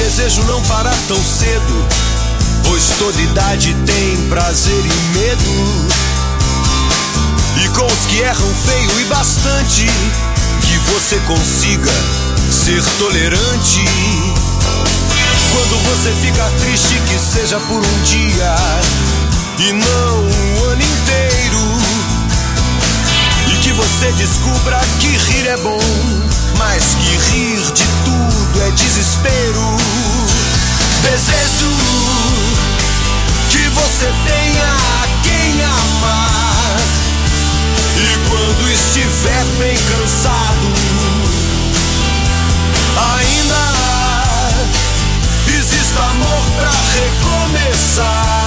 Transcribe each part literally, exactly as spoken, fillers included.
desejo não parar tão cedo, pois toda idade tem prazer e medo. E com os que erram feio e bastante, que você consiga ser tolerante. Quando você fica triste, que seja por um dia e não um ano inteiro. E que você descubra que rir é bom, mas que rir de tudo é desespero. Desejo que você tenha quem amar, e quando estiver bem cansado, ainda existe amor pra recomeçar,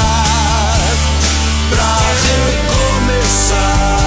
pra recomeçar.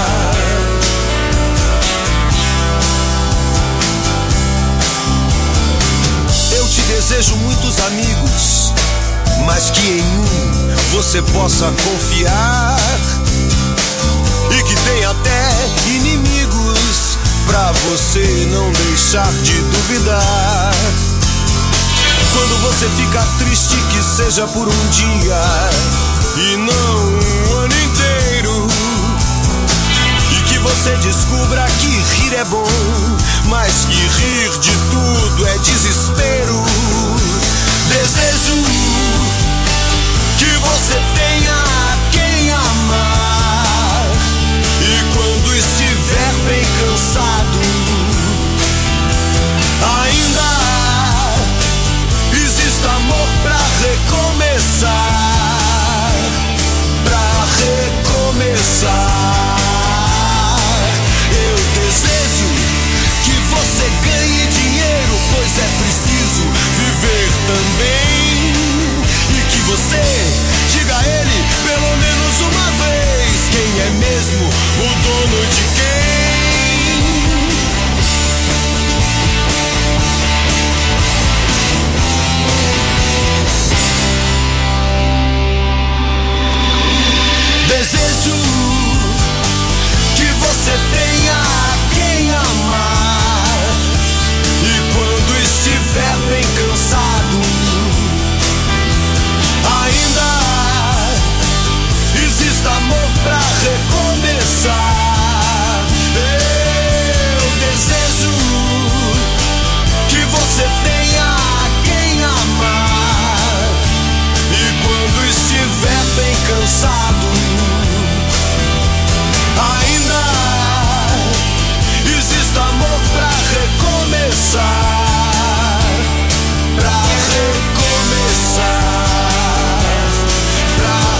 Eu te desejo muitos amigos, mas que em um você possa confiar, e que tenha até inimigos pra você não deixar de duvidar. Quando você ficar triste, que seja por um dia e não um ano inteiro. E que você descubra que rir é bom, mas que rir de tudo é desespero. Desejo que você tenha quem amar, e quando estiver bem cansado, ainda existe amor pra recomeçar, pra recomeçar. Eu desejo que você ganhe dinheiro, pois é preciso viver também. E que você diga a ele pelo menos uma vez quem é mesmo o dono de quem. Desejo que você tenha quem amar, e quando estiver bem cansado, ainda existe amor pra recomeçar. Eu desejo que você tenha quem amar, e quando estiver bem cansado, ainda existe amor pra recomeçar, pra recomeçar, pra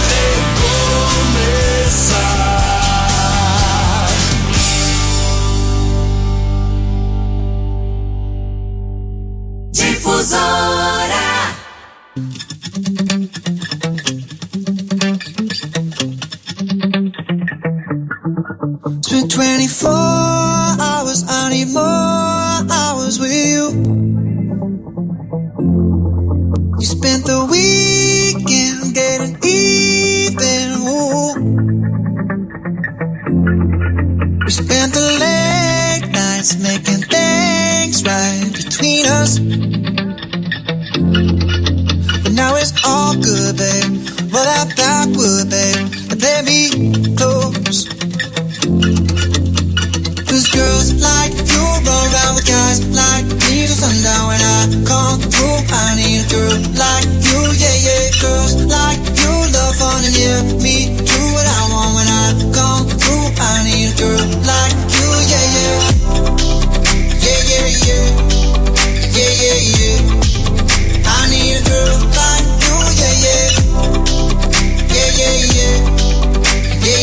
recomeçar. Difusora. Spent twenty-four hours, I need more hours with you. You spent the weekend getting even, ooh. We spent the late nights making things right between us. But now it's all good, babe. Roll that backwood, babe, and play me close. Cause girls like you roll around with guys like me till sundown. When I come through, I need a girl like you, yeah, yeah. Girls like you love fun and yeah, me do what I want. When I come through, I need a girl like you, yeah, yeah. Yeah, yeah, yeah. Yeah, yeah, yeah. I need a girl like you, yeah, yeah. Yeah, yeah, yeah. Yeah,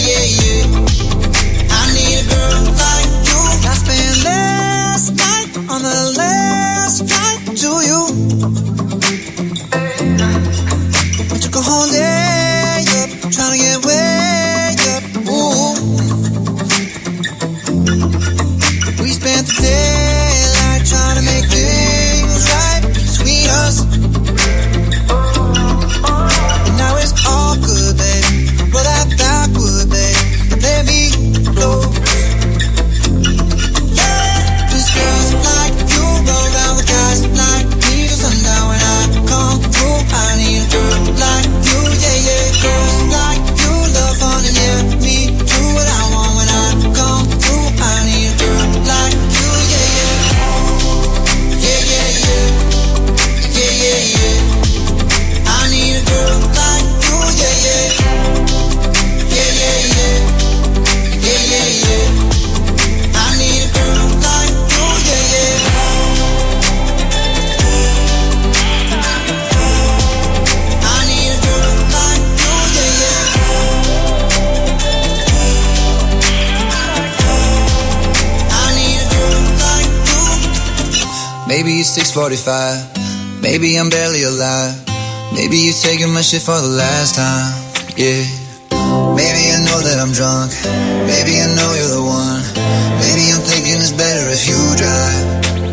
Maybe it's six forty-five. Maybe I'm barely alive. Maybe you're taking my shit for the last time. Yeah. Maybe I know that I'm drunk. Maybe I know you're the one. Maybe I'm thinking it's better if you drive.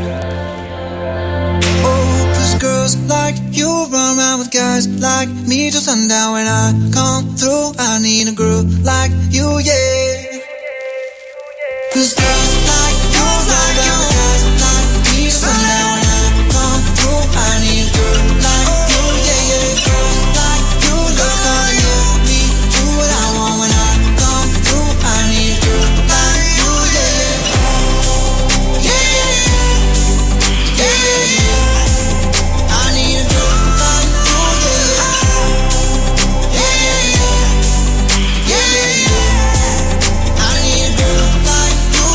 Oh, cause girls like you run around with guys like me till sundown. When I come through, I need a girl like you, yeah. Cause girls like you run around with guys like me till sundown. When I come through, I need a girl like you, yeah, yeah. Girls like you love on you. Me do what I want when I come through. I need a girl like you, yeah, yeah. Yeah, yeah, yeah, yeah, yeah. I need a girl like you, yeah, yeah, yeah, yeah, yeah, yeah. I need a girl like you.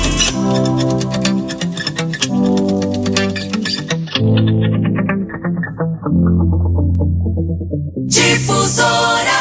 Difusora.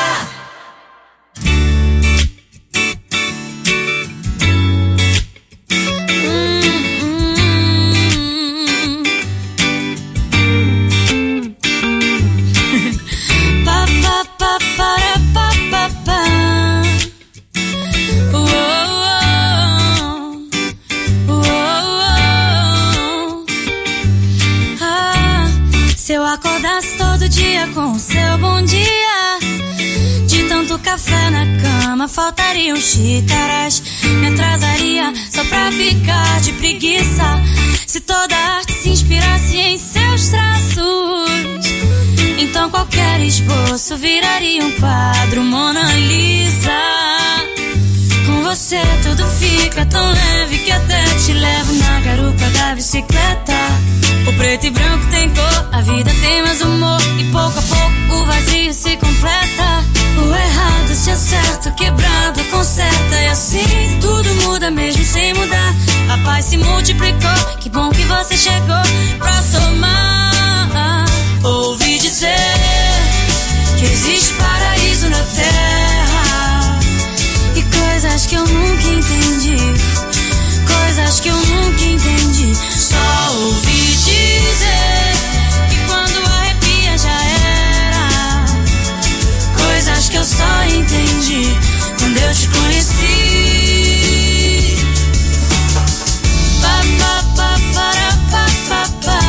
Se eu acordasse todo dia com o seu bom dia, de tanto café na cama faltariam xícaras. Me atrasaria só pra ficar de preguiça. Se toda arte se inspirasse em seus traços, então qualquer esboço viraria um quadro Mona Lisa. Com você tudo fica tão leve que até te levo na garupa da bicicleta. O preto e branco tem cor, a vida tem mais humor, e pouco a pouco o vazio se completa. O errado se acerta, o quebrado conserta, e assim tudo muda mesmo sem mudar. A paz se multiplicou, que bom que você chegou pra somar. Ouvi dizer que existe paraíso na terra, e coisas que eu nunca entendi, coisas que eu nunca entendi. Só ouvi dizer que quando arrepia já era, coisas que eu só entendi quando eu te conheci. Pa, pa, pa, para, pa, pa, pa.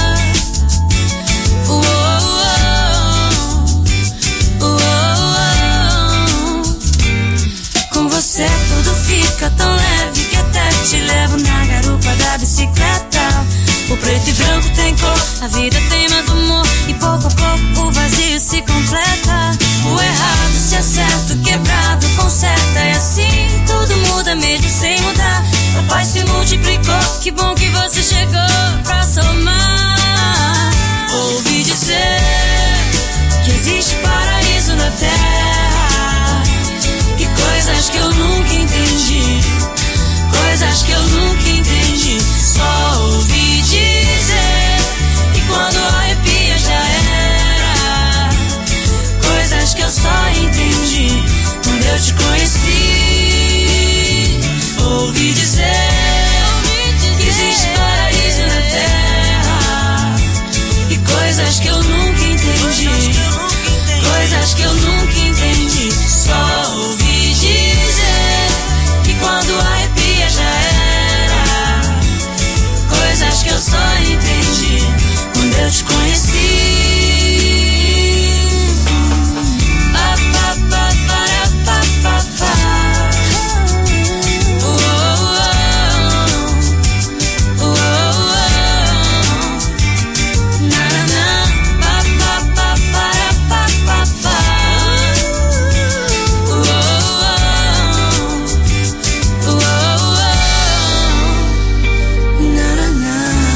Uou, uou, uou, uou. Com você tudo fica tão leve que até te levo na garupa da bicicleta. O preto e branco tem cor, a vida tem mais humor, e pouco a pouco o vazio se completa. O errado se acerta, o quebrado conserta, e assim tudo muda mesmo sem mudar. A paz se multiplicou, que bom que você chegou pra somar. Ouvi dizer que existe paraíso na terra, e coisas que eu nunca entendi, coisas que eu nunca entendi. Só ouvi dizer que quando arrepia já era, coisas que eu só entendi quando eu te conheci. Ouvi dizer que existe paraíso na terra, e coisas que eu nunca entendi, coisas que eu nunca entendi. Só ouvi dizer que quando arrepia já era, coisas que eu só entendi quando eu te conheci. Pa, pa, pa, para, pa, pa, pa. Uou, uou, uou, uou. Na, na, na. Pa, pa, pa, para, pa, pa, pa. Uou, uou, uou, uou. Na, na, na.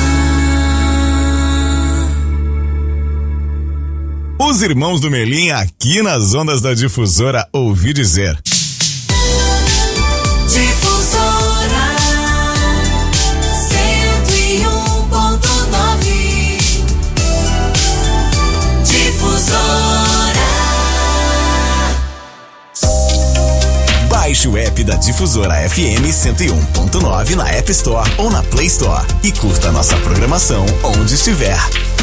Os irmãos do Melim aqui nas ondas da Difusora, ouvi dizer. Difusora cento e um ponto nove. Difusora. Baixe o app da Difusora F M cento e um ponto nove na App Store ou na Play Store e curta nossa programação onde estiver.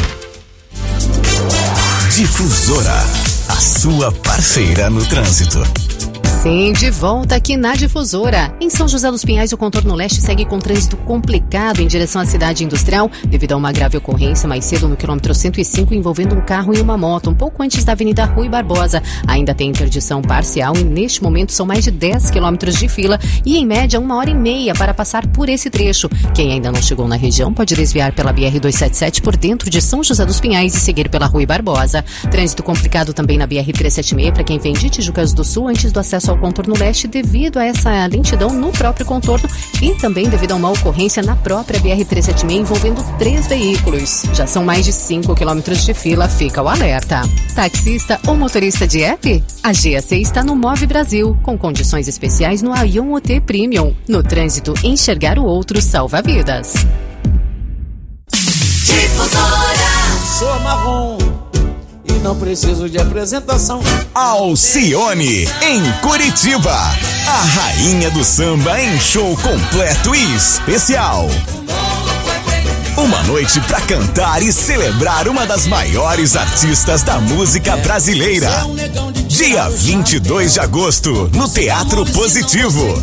Difusora, a sua parceira no trânsito. Sim, de volta aqui na Difusora. Em São José dos Pinhais, o contorno leste segue com trânsito complicado em direção à cidade industrial, devido a uma grave ocorrência mais cedo no quilômetro cento e cinco envolvendo um carro e uma moto, um pouco antes da Avenida Rui Barbosa. Ainda tem interdição parcial e neste momento são mais de dez quilômetros de fila e em média uma hora e meia para passar por esse trecho. Quem ainda não chegou na região pode desviar pela B R duzentos e setenta e sete por dentro de São José dos Pinhais e seguir pela Rui Barbosa. Trânsito complicado também na B R trezentos e setenta e seis para quem vem de Tijucas do Sul antes do acesso ao contorno leste devido a essa lentidão no próprio contorno e também devido a uma ocorrência na própria B R trezentos e setenta e seis envolvendo três veículos. Já são mais de cinco quilômetros de fila, fica o alerta. Taxista ou motorista de app? A G A C está no Move Brasil, com condições especiais no Aion O T Premium. No trânsito, enxergar o outro salva vidas. Difusora. Sou marrom e não preciso de apresentação. Alcione, em Curitiba. A rainha do samba em show completo e especial. Uma noite pra cantar e celebrar uma das maiores artistas da música brasileira. Dia vinte e dois de agosto, no Teatro Positivo.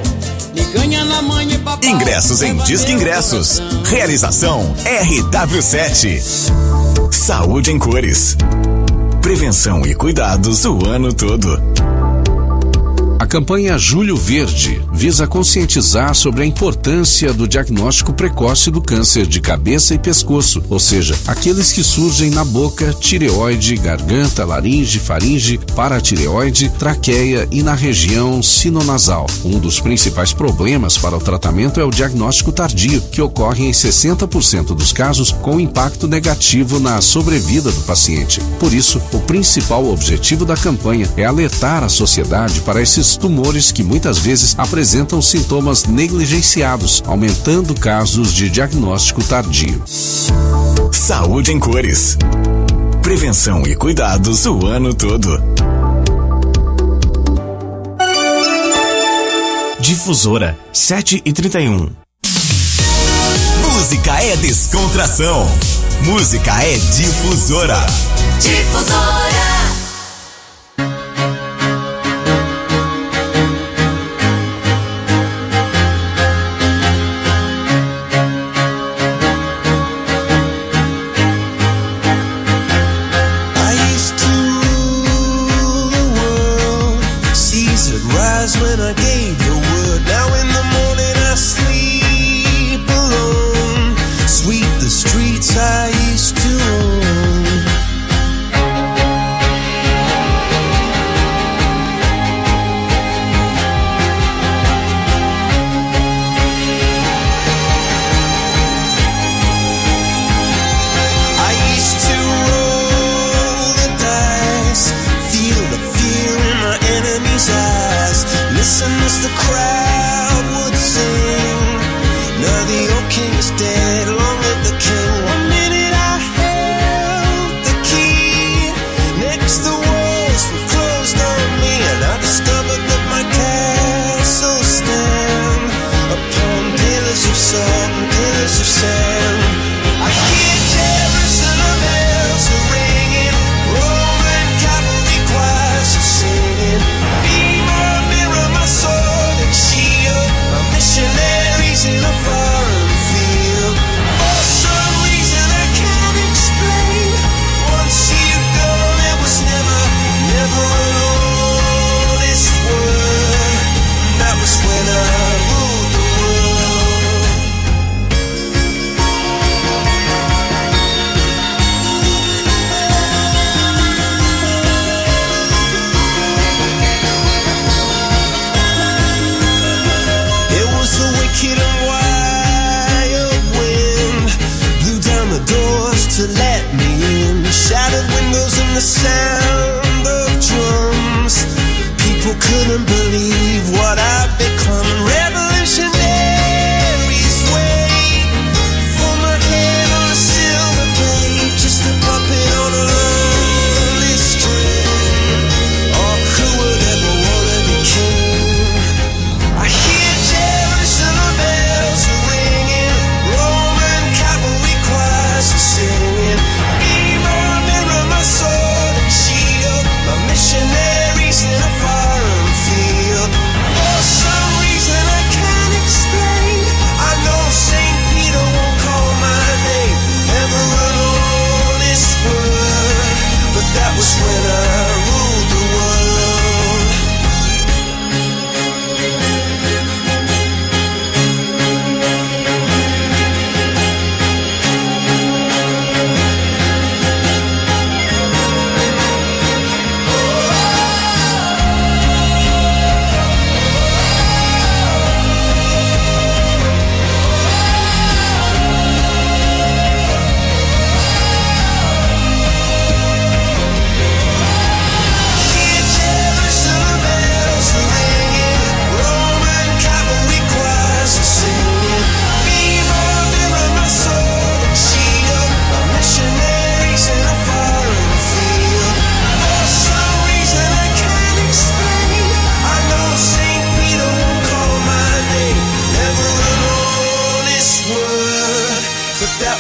Ingressos em Disque Ingressos. Realização R W sete. Saúde em cores. Prevenção e cuidados o ano todo. A campanha Julho Verde visa conscientizar sobre a importância do diagnóstico precoce do câncer de cabeça e pescoço, ou seja, aqueles que surgem na boca, tireoide, garganta, laringe, faringe, paratireoide, traqueia e na região sinonasal. Um dos principais problemas para o tratamento é o diagnóstico tardio, que ocorre em sessenta por cento dos casos com impacto negativo na sobrevida do paciente. Por isso, o principal objetivo da campanha é alertar a sociedade para esses tumores que muitas vezes apresentam sintomas negligenciados, aumentando casos de diagnóstico tardio. Saúde em cores. Prevenção e cuidados o ano todo. Difusora sete e trinta e um. Música é descontração. Música é Difusora. Difusora.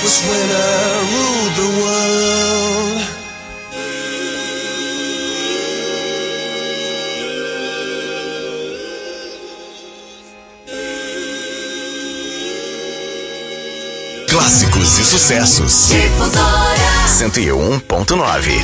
was when I ruled the world. Clássicos e sucessos. Difusora cento e um ponto nove.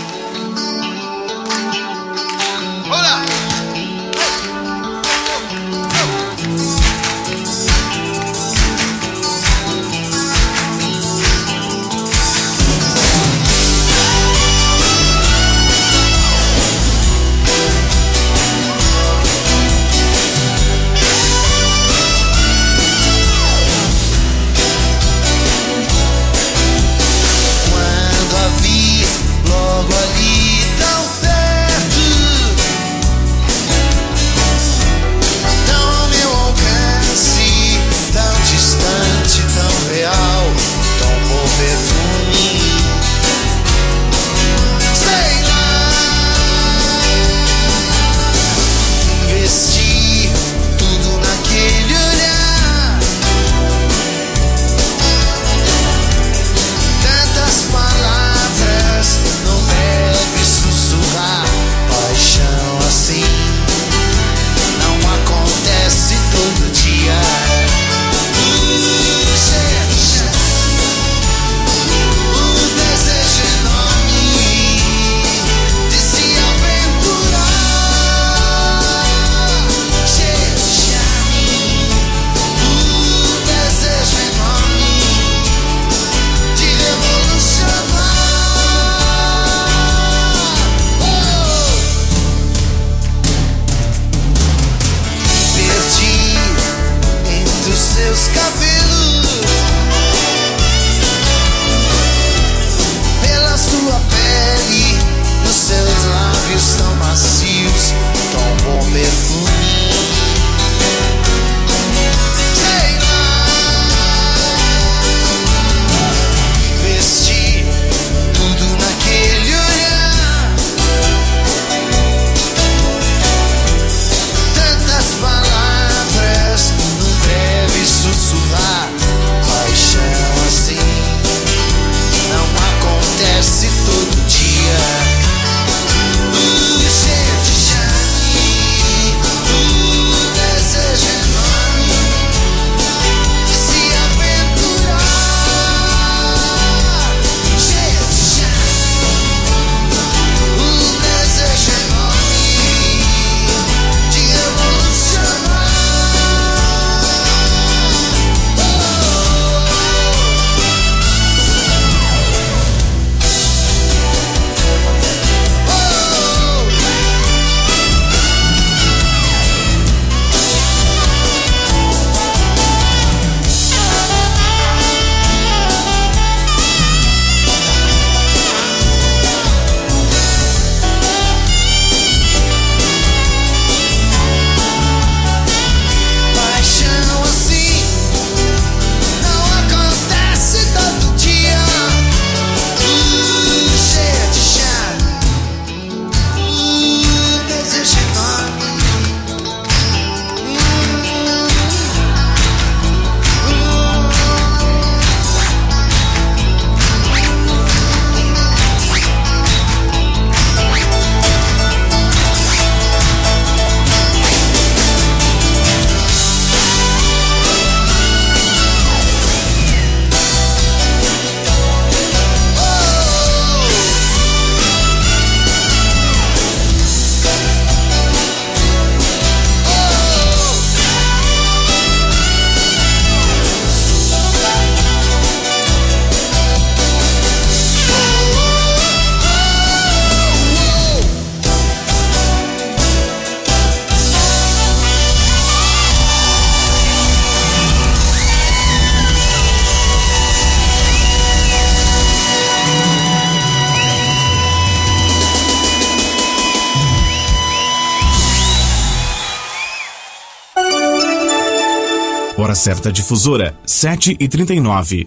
Hora certa difusora, sete e trinta e nove.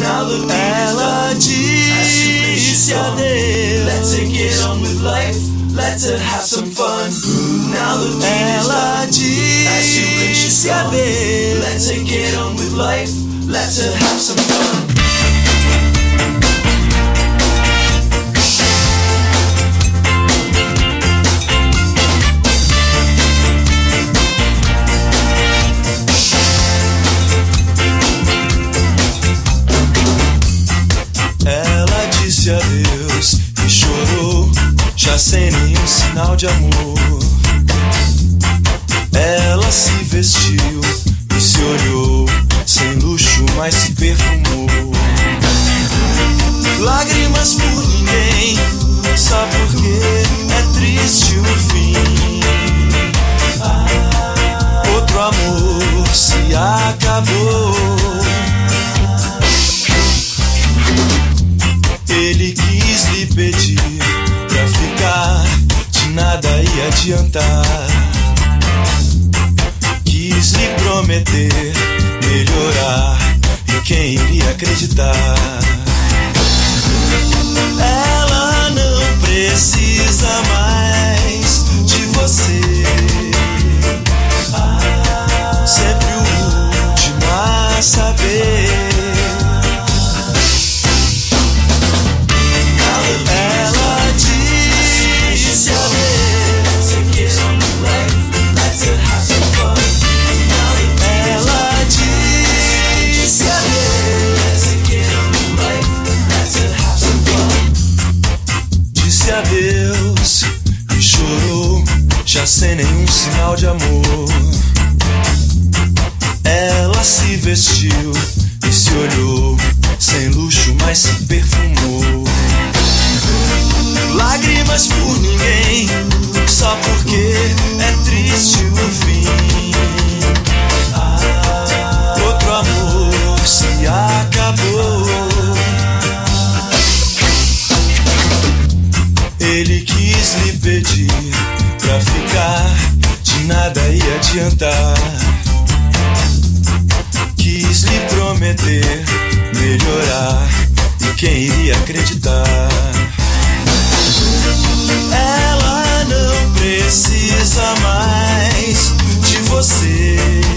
Ela disse adeus. Let's get on with life. let's have some fun. Now the beat is low, as you reach your goal. Let's get on with life, let's have some fun. Ela disse adeus e chorou, já sem nenhum sinal de amor. Ela se vestiu e se olhou, sem luxo, mas se perfumou. Lágrimas por ninguém, só porque é triste o fim. Outro amor se acabou. Ele quis lhe pedir pra ficar, de nada ia adiantar. Quis lhe prometer melhorar, e quem iria acreditar? Ela não precisa mais de você. Sempre o último a saber. Ela disse adeus, ela disse adeus, disse adeus e chorou, já sem nenhum sinal de amor. Ela se vestiu e se olhou, sem luxo, mas se perfumou. Lágrimas por ninguém, só porque é triste o fim. Outro amor se acabou. Ele quis lhe pedir pra ficar, de nada ia adiantar. Quis lhe prometer melhorar, e quem iria acreditar? Ela não precisa mais de você.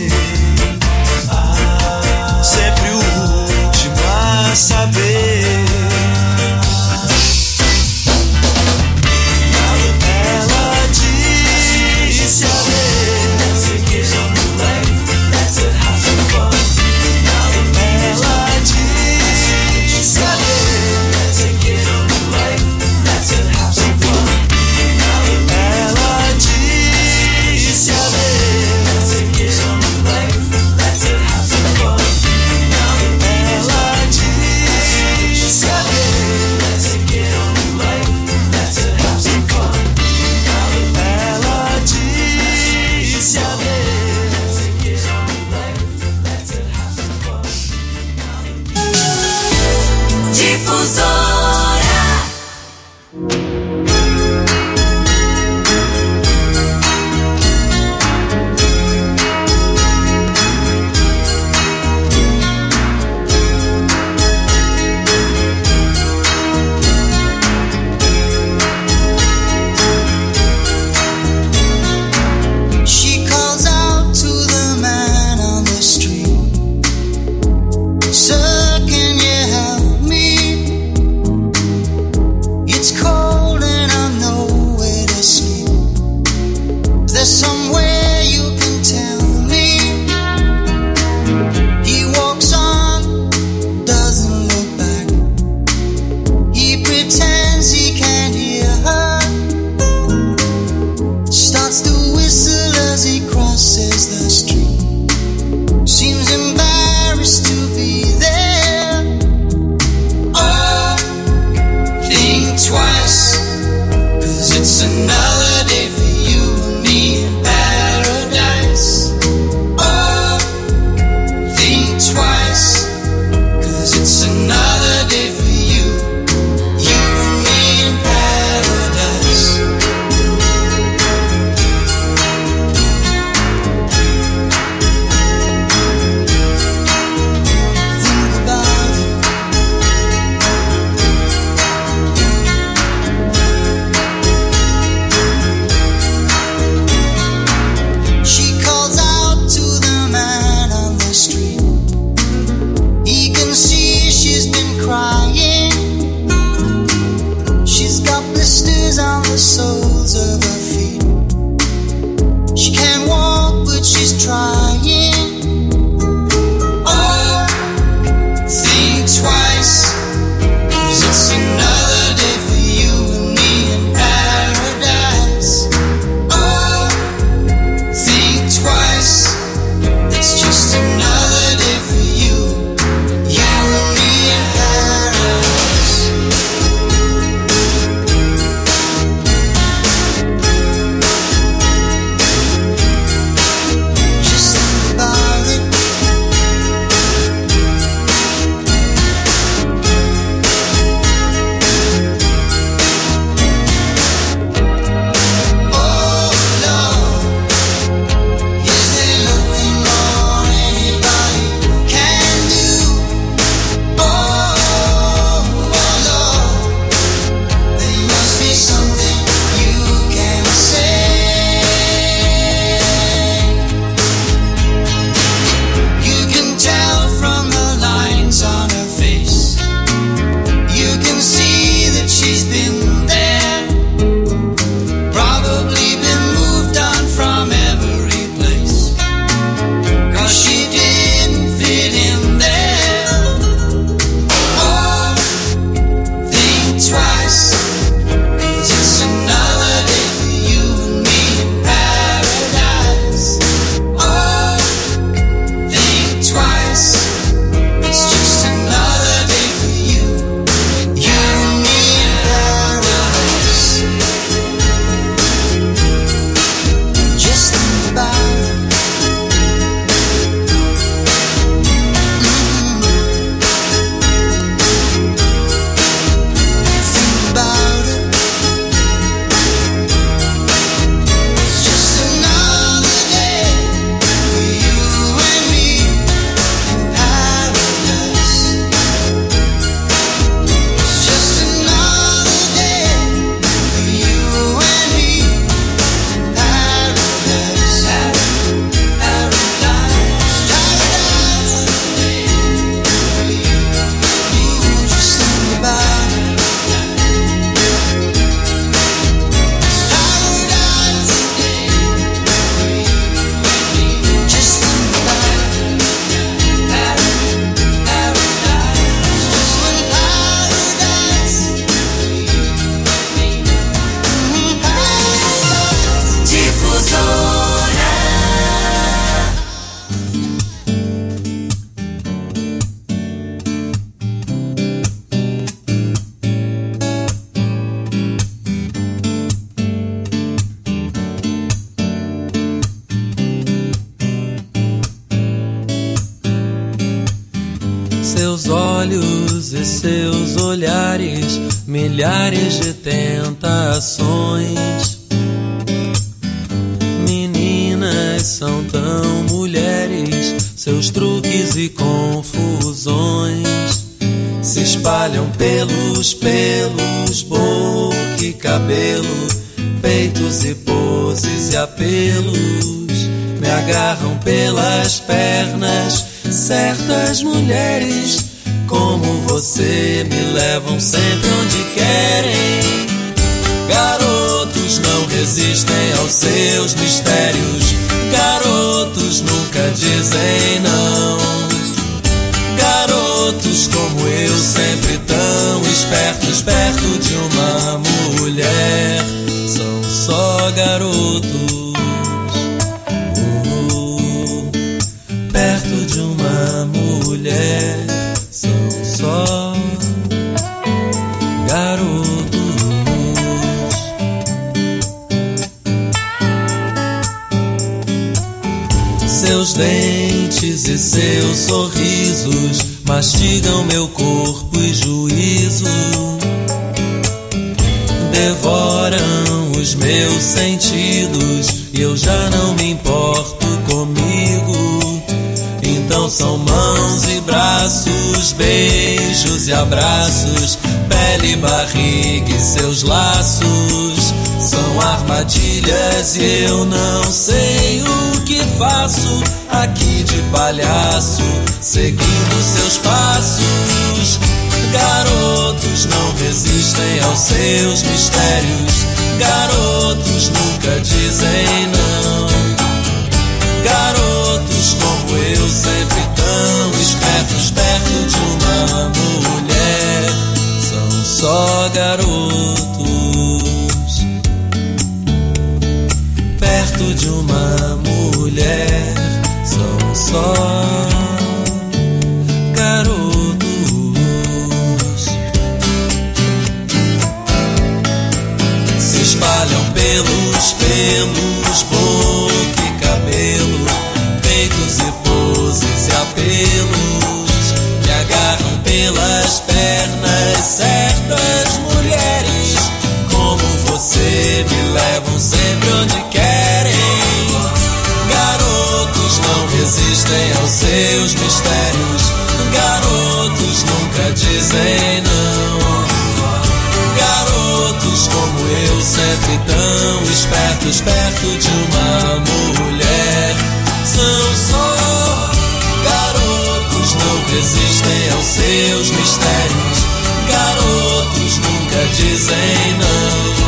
Sempre o último a saber. Ela disse adeus, ela disse adeus, Seus olhos e seus olhares, milhares de tentações. Meninas são tão mulheres, seus truques e confusões se espalham pelos pelos, boca e cabelo, peitos e poses e apelos. Me agarram pelas pernas, certas mulheres como você me levam sempre onde querem. Garotos não resistem aos seus mistérios, garotos nunca dizem não. Garotos como eu, sempre tão espertos, perto de uma mulher, são só garotos. Uh, perto de uma mulher, são só garotos. Seus dentes e seus sorrisos mastigam meu corpo e juízo, devoram os meus sentidos e eu já não me importo comigo. Então são mãos e braços, beijos e abraços, pele e barriga e seus laços. São armadilhas e eu não sei o que faço aqui de palhaço, seguindo seus passos. Garotos não resistem aos seus mistérios, garotos nunca dizem não. Garotos como eu, sempre tão espertos, perto de uma mulher, são só garotos. Perto de uma mulher, são só garotos. Se espalham pelos pelos, boca e cabelo, peitos e poses e apelos. Me agarram pelas pernas, certas mulheres como você me levam sempre onde querem. Garotos não resistem aos seus mistérios, garotos nunca dizem não. Garotos como eu, sempre tão espertos, perto de uma mulher, são só garotos, não resistem aos seus mistérios, garotos nunca dizem não.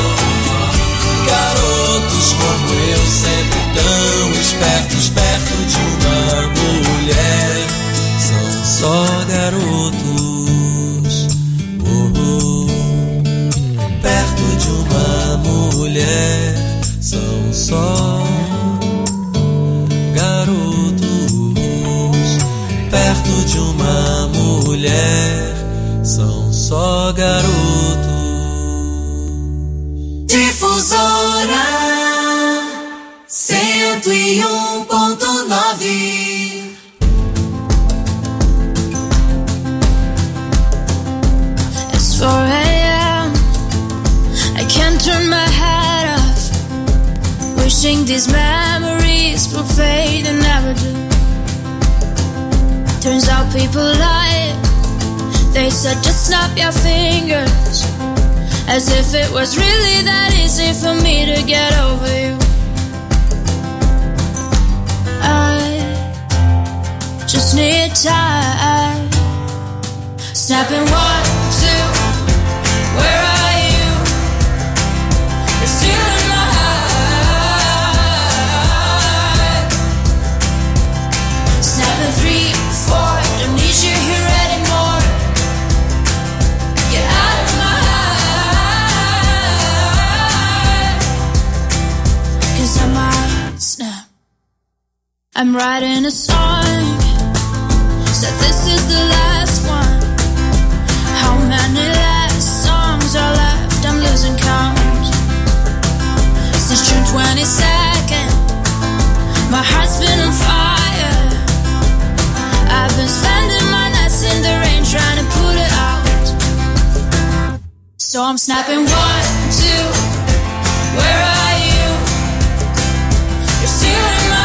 Garotos como eu, sempre tão espertos, perto de uma mulher, são só garotos. Oh, oh. Perto de uma mulher, são só garotos. Perto de uma mulher, são só garotos. Difusora cento e um ponto nove. It's four a.m. I can't turn my head off, wishing these memories will fade and never do. Turns out people lie. They said just snap your fingers, as if it was really that easy for me to get over you. I just need time. Snapping one, two, where are you? You're still in my heart. Snapping three, four, don't need you here anymore. Get out of my heart, 'cause I might snap. I'm writing a song, said this is the last one. How many last songs are left? I'm losing count. Since June twenty-second, my heart's been on fire. I've been spending my nights in the rain, So I'm snapping one, two, where are you? You're still in my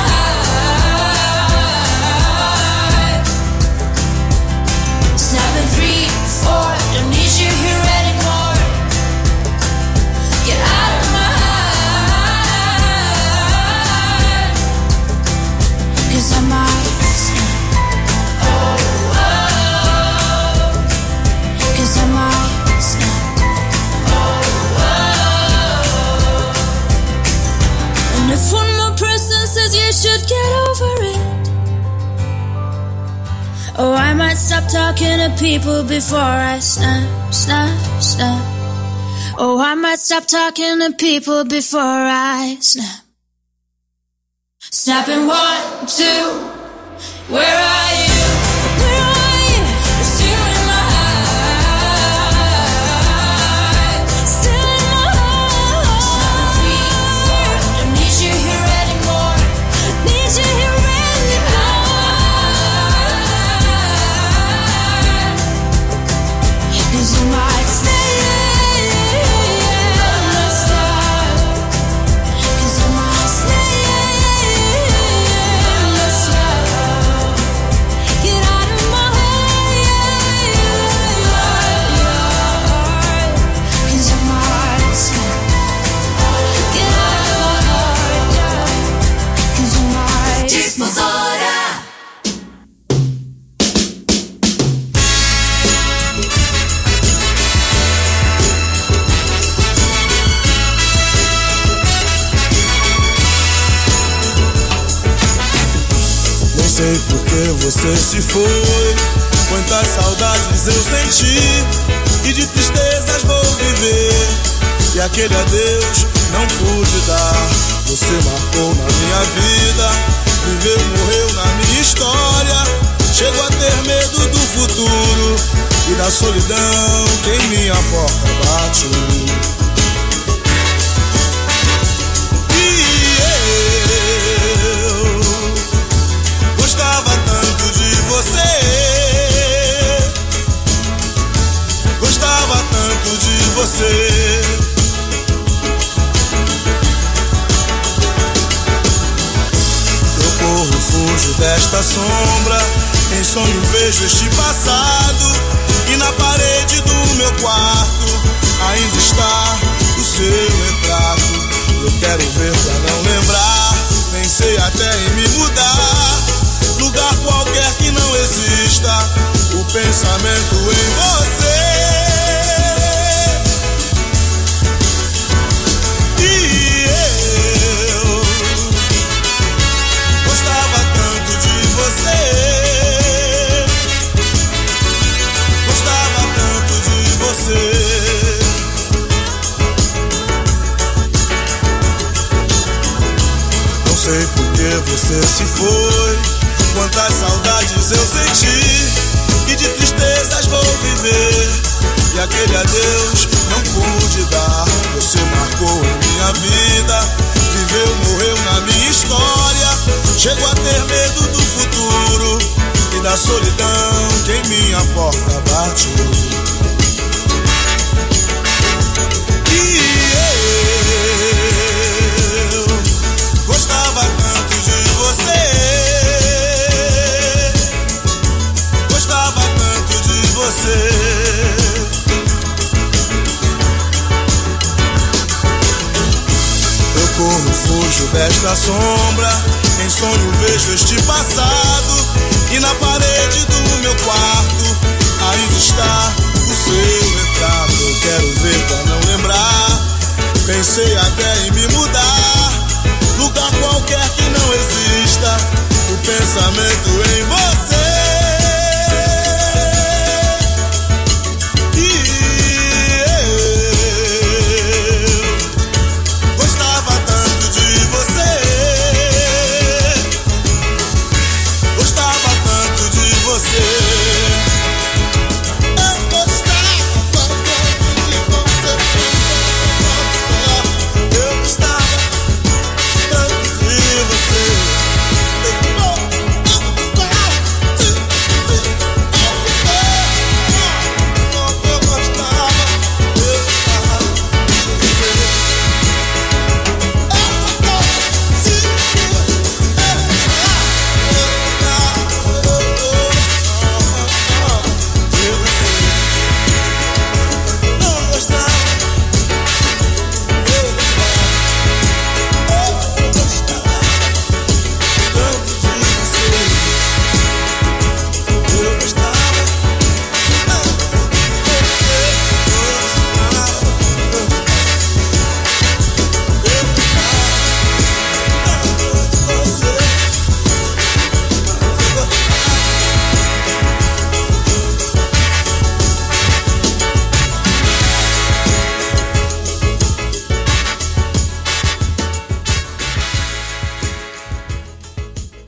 heart. Snapping three, four, don't need you here anymore. Get out of my heart. Cause I might snap. Oh, oh. Cause I might snap. If one more person says you should get over it, oh, I might stop talking to people before I snap, snap, snap. Oh, I might stop talking to people before I snap. Snapping one, two, where are you? Where are you? You're still in my heart. Still in my heart. Snapping three, four, don't need you here anymore. Need you here anymore. Cause you might stay in the stars. Cause you might stay in the stars. Get out of my heart. Cause you might stay. Get out of my heart. Cause you might Difusora. Não sei por que você se foi, quantas saudades eu senti, e de tristezas vou viver, e aquele adeus não pude dar. Você marcou na minha vida, viveu, morreu na minha história. Chego a ter medo do futuro e da solidão que em minha porta bate. E eu gostava tanto de você, gostava tanto de você. Eu corro, fujo desta sombra, em sonho vejo este passado, e na parede do meu quarto ainda está o seu retrato. Eu quero ver pra não lembrar, pensei até em me mudar, lugar qualquer que não exista o pensamento em você. E eu gostava tanto de você, gostava tanto de você. Não sei por que você se foi, quantas saudades eu senti, e de tristezas vou viver, e aquele adeus não pude dar. Você marcou em minha vida, viveu, morreu na minha história. Chego a ter medo do futuro e da solidão que em minha porta bate. E eu gostava tanto de você, gostava tanto de você. Eu corro, fujo desta sombra, em sonho vejo este passado, e na parede do meu quarto ainda está o seu retrato. Eu quero ver pra não lembrar, pensei até em me mudar, lugar qualquer que não exista o pensamento em você. E eu gostava tanto de você, gostava tanto de você. Eu gostava tanto de você, eu gostava tanto de você.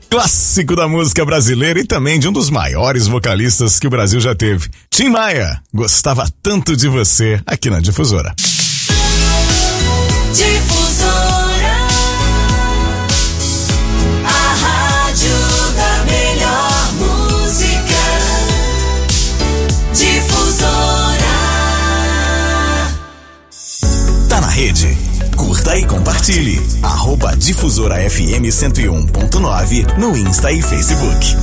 Clássico da música brasileira e também de um dos maiores vocalistas que o Brasil já teve. Tim Maia, Gostava Tanto de Você, aqui na Difusora. Difusora, a rádio da melhor música. Difusora. Tá na rede? Curta e compartilhe. Arroba Difusora F M cento e um ponto nove no Insta e Facebook.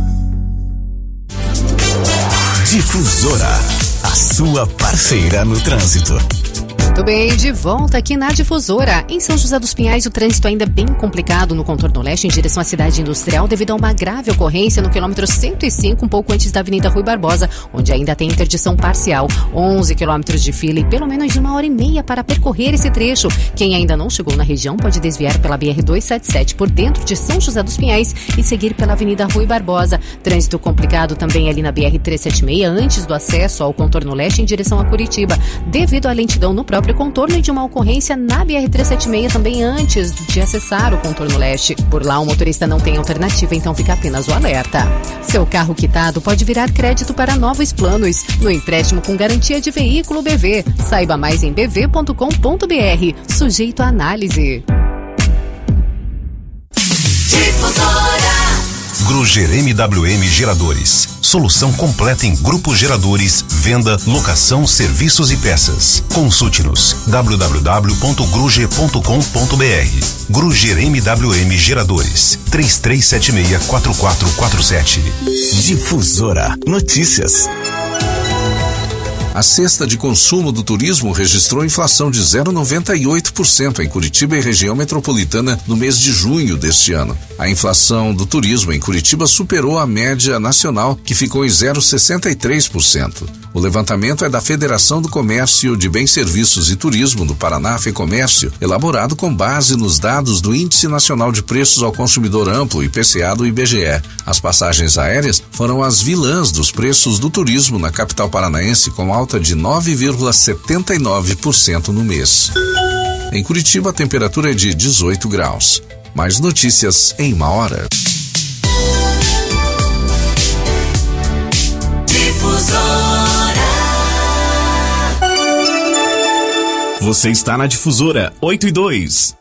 Difusora, a sua parceira no trânsito. Muito bem, de volta aqui na Difusora. Em São José dos Pinhais, o trânsito ainda é bem complicado no contorno leste em direção à cidade industrial devido a uma grave ocorrência no quilômetro cento e cinco, um pouco antes da Avenida Rui Barbosa, onde ainda tem interdição parcial. onze quilômetros de fila e pelo menos uma hora e meia para percorrer esse trecho. Quem ainda não chegou na região pode desviar pela B R duzentos e setenta e sete por dentro de São José dos Pinhais e seguir pela Avenida Rui Barbosa. Trânsito complicado também ali na B R trezentos e setenta e seis, antes do acesso ao contorno leste em direção a Curitiba, devido à lentidão no próprio contorno e de uma ocorrência na B R trezentos e setenta e seis também antes de acessar o contorno leste. Por lá o motorista não tem alternativa, então fica apenas o alerta. Seu carro quitado pode virar crédito para novos planos no empréstimo com garantia de veículo B V. Saiba mais em b v ponto com ponto b r. Sujeito à análise. Difusora. Gruger M W M Geradores. Solução completa em grupos geradores, venda, locação, serviços e peças. Consulte-nos w w w ponto gruger ponto com ponto b r. Gruger M W M Geradores. três três sete seis, quatro quatro quatro sete. Difusora Notícias. A cesta de consumo do turismo registrou inflação de zero vírgula noventa e oito por cento em Curitiba e região metropolitana no mês de junho deste ano. A inflação do turismo em Curitiba superou a média nacional, que ficou em zero vírgula sessenta e três por cento. O levantamento é da Federação do Comércio de Bens, Serviços e Turismo do Paraná, FEComércio, elaborado com base nos dados do Índice Nacional de Preços ao Consumidor Amplo, I P C A do I B G E. As passagens aéreas foram as vilãs dos preços do turismo na capital paranaense, com alta de nove vírgula setenta e nove por cento no mês. Em Curitiba, a temperatura é de dezoito graus. Mais notícias em uma hora. Você está na Difusora oito e dois.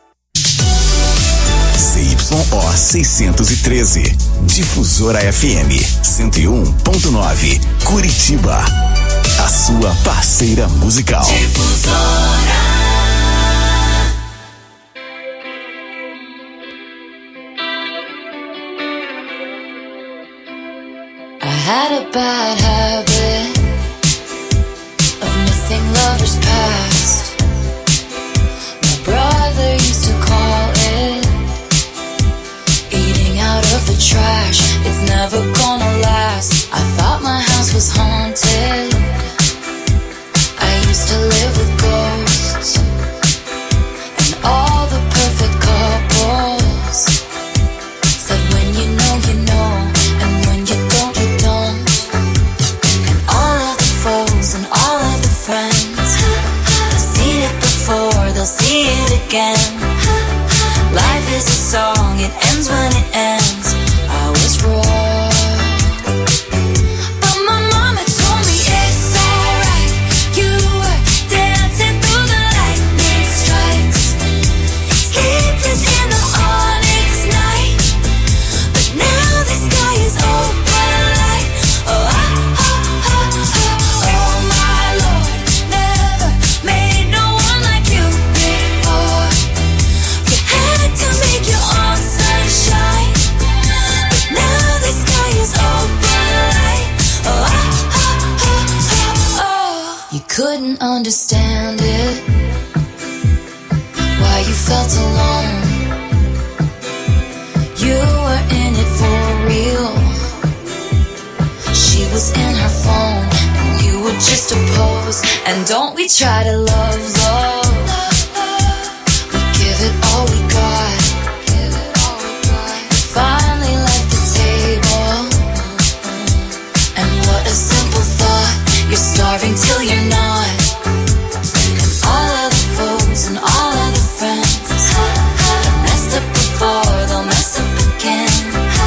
C Y O seiscentos e treze. Difusora F M cento e um ponto nove. Curitiba. A sua parceira musical. Difusora. I had a bad habit of missing lovers past. My brother used to call it eating out of the trash. It's never gonna last. I thought my house was haunted. I used to live with ghosts and all the perfect couples said when you know you know, and when you don't you don't. And all of the foes and all of the friends, I've seen it before, they'll see it again. Life is a song, it ends when it ends. I was wrong, but my mama told me it's alright. You were dancing through the lightning strikes, sleepless in the onyx night. But now the sky is open light. Oh, ah, ah, ah, ah, oh my Lord, never made no one like you before. You had to make your own sunshine, but now the sky is open light. Oh, ah, ah, ah, ah, oh. You couldn't understand it, why you felt alone. You were in it for real. She was in her phone and you were just a pose. And don't we try to love, love. We give it all we got. Finally left the table. And what a simple thought. You're starving till you're not. And all of the foes and all of the friends have messed up before, they'll mess up again.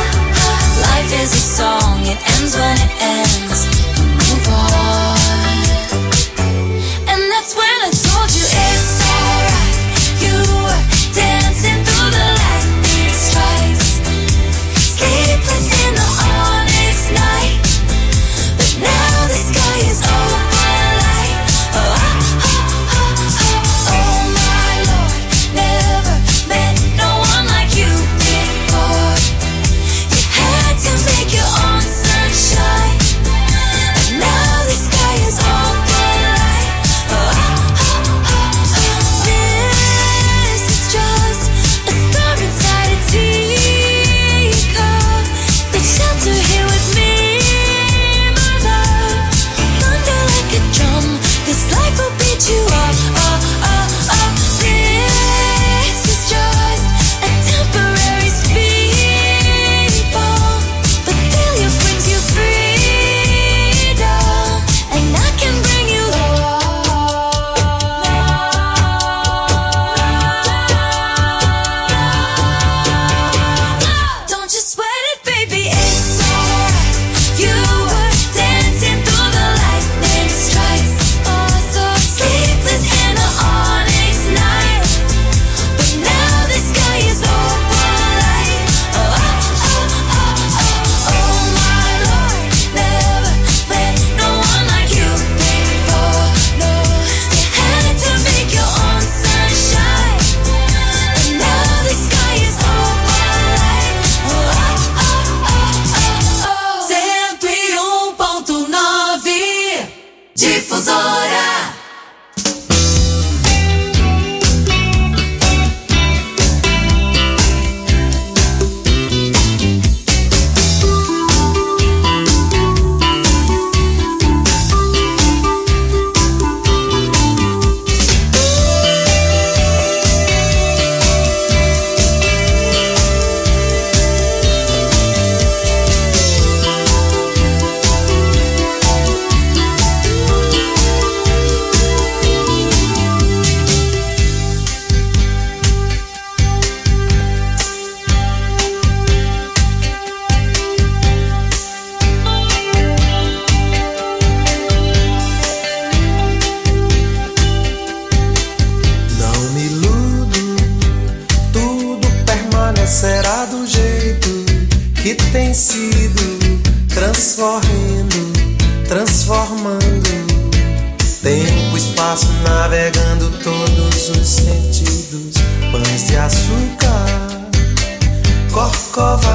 permanecerá do jeito que tem sido, transformando, transformando. Tempo, espaço, navegando todos os sentidos. Pães de açúcar, corcovados,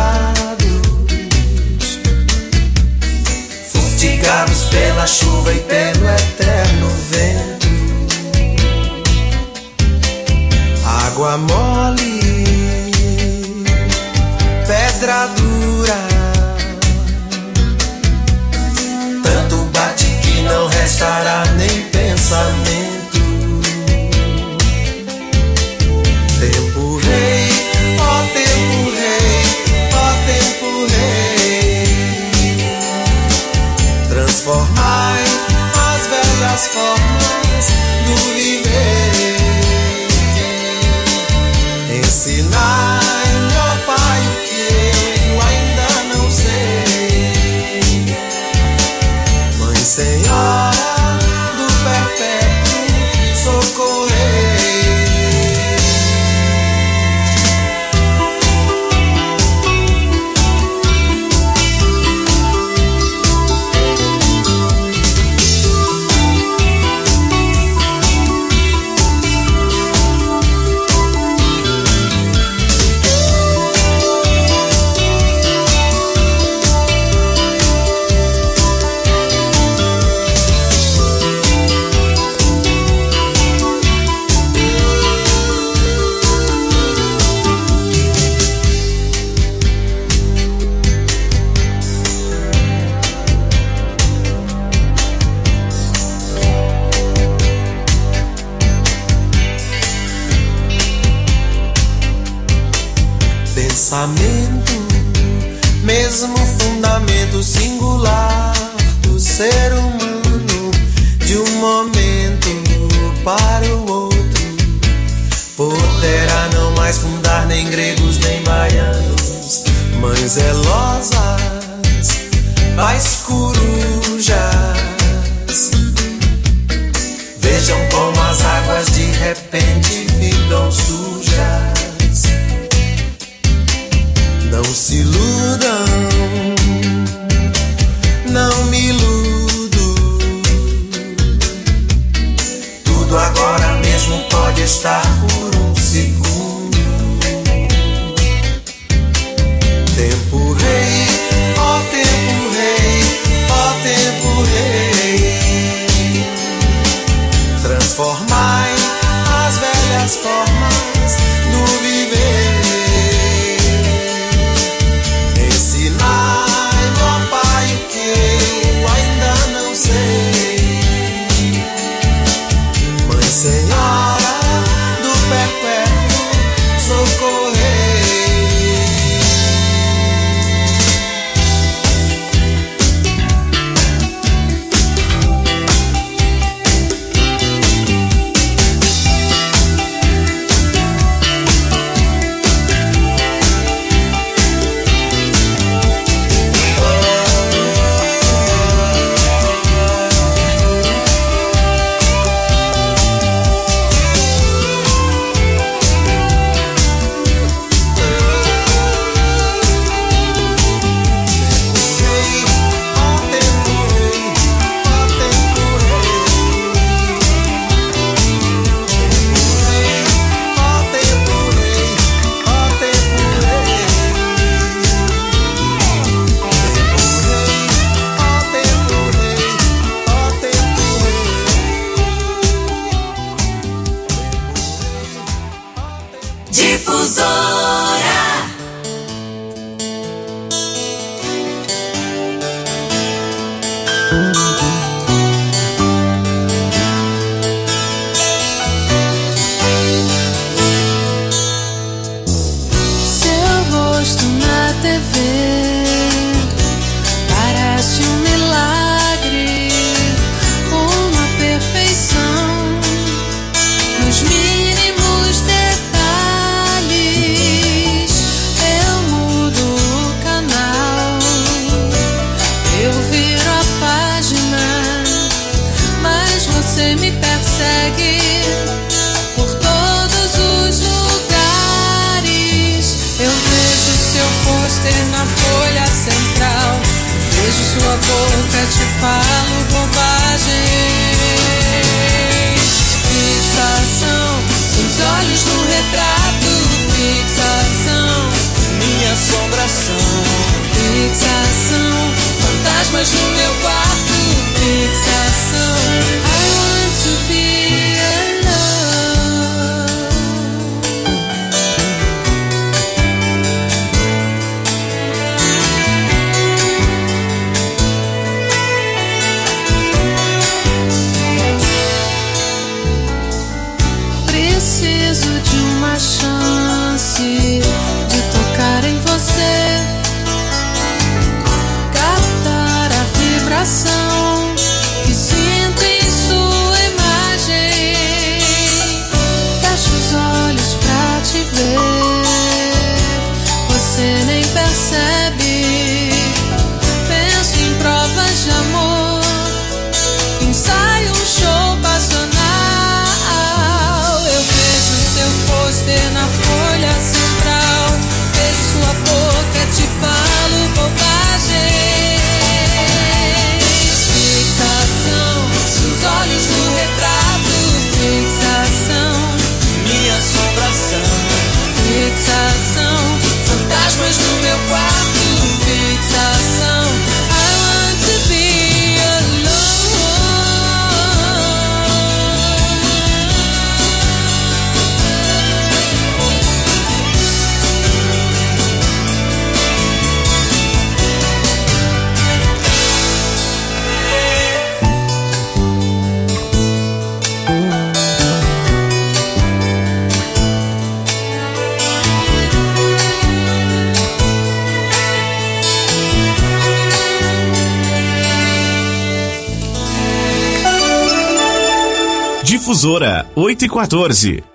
fustigados pela chuva e pelo eterno vento. Água mole, pedra dura, tanto bate que não restará nem pensamento. Tempo rei, ó tempo rei, ó tempo rei, transformai as velhas formas do viver. Ensinai, ó Pai, o que eu ainda não sei. Mãe Senhora do perpétuo socorrei. Pensamento, mesmo fundamento singular do ser humano, de um momento para o outro, poderá não mais fundar nem gregos nem baianos, mães zelosas, pais corujas. Vejam como as águas de repente ficam sujas. Não se iludam, não me iludo. Tudo agora mesmo pode estar por um segundo. Tempo rei, ó tempo rei, ó tempo rei, transformai as velhas formas do viver. Ensinai, ó Pai, o que eu ainda não sei. Mãe Senhora do perpétuo socorrei. Por todos os lugares eu sua boca te falo bobagem. Fixação, seus olhos no retrato. Fixação, minha assombração. Fixação, fantasmas no meu quarto. Fixação, I want to be chance de tocar em você, captar a vibração que sinto em sua imagem. Fecho os olhos pra te ver, você nem percebe. Penso em provas de amor, ensaio um show passional. Na folha central, vejo sua boca, te falo bobagem. Fixação, seus olhos no retrato. Fixação, minha assombração. Fixação, fantasmas no meu quarto. Fixação, I want to be Difusora oito e quatorze.